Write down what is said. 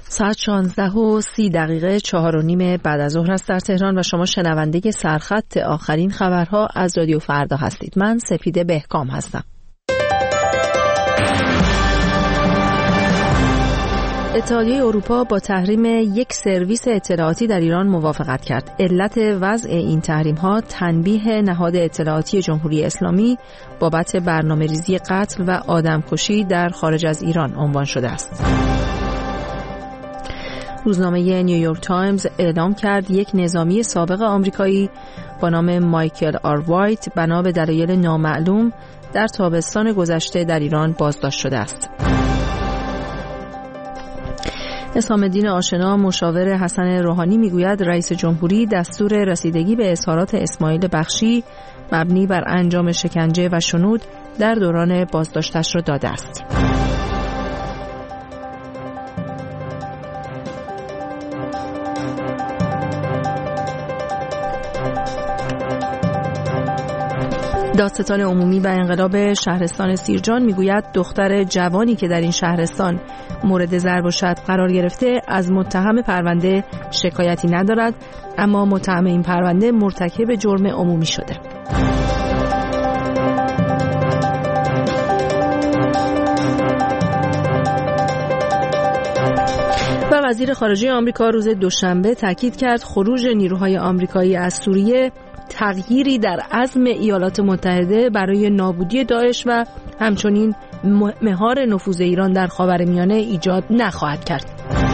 ساعت 16:30 4:30 بعد از ظهر است در تهران و شما شنونده سرخط آخرین خبرها از رادیو فردا هستید. من سپیده بهکام هستم. اتحادیه اروپا با تحریم یک سرویس اطلاعاتی در ایران موافقت کرد. علت وضع این تحریم‌ها تنبیه نهاد اطلاعاتی جمهوری اسلامی بابت برنامه‌ریزی قتل و آدمکشی در خارج از ایران عنوان شده است. روزنامه نیویورک تایمز اعلام کرد یک نظامی سابق آمریکایی با نام مایکل آر وایت بنا به دلایل نامعلوم در تابستان گذشته در ایران بازداشت شده است. حسام الدین آشنا مشاور حسن روحانی میگوید رئیس جمهوری دستور رسیدگی به اظهارات اسماعیل بخشی مبنی بر انجام شکنجه و شنود در دوران بازداشتش را داده است. دادستان عمومی و انقلاب شهرستان سیرجان میگوید دختر جوانی که در این شهرستان مورد ضرب و شتم قرار گرفته از متهم پرونده شکایتی ندارد، اما متهم این پرونده مرتکب جرم عمومی شده. و وزیر خارجه آمریکا روز دوشنبه تاکید کرد خروج نیروهای آمریکایی از سوریه تغییری در عزم ایالات متحده برای نابودی داعش و همچنین مهار نفوذ ایران در خاورمیانه ایجاد نخواهد کرد.